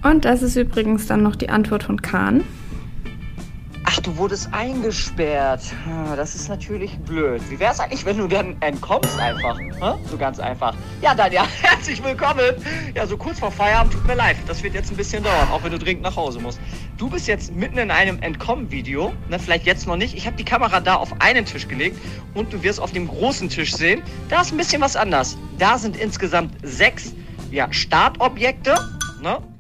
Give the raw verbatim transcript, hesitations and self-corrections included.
Und das ist übrigens dann noch die Antwort von Kahn. Ach, du wurdest eingesperrt. Das ist natürlich blöd. Wie wär's eigentlich, wenn du dann entkommst einfach? So ganz einfach. Ja, dann ja, herzlich willkommen. Ja, so kurz vor Feierabend, tut mir leid. Das wird jetzt ein bisschen dauern, auch wenn du dringend nach Hause musst. Du bist jetzt mitten in einem Entkommen-Video. Ne, vielleicht jetzt noch nicht. Ich habe die Kamera da auf einen Tisch gelegt und du wirst auf dem großen Tisch sehen, da ist ein bisschen was anders. Da sind insgesamt sechs ja, Startobjekte. Ne?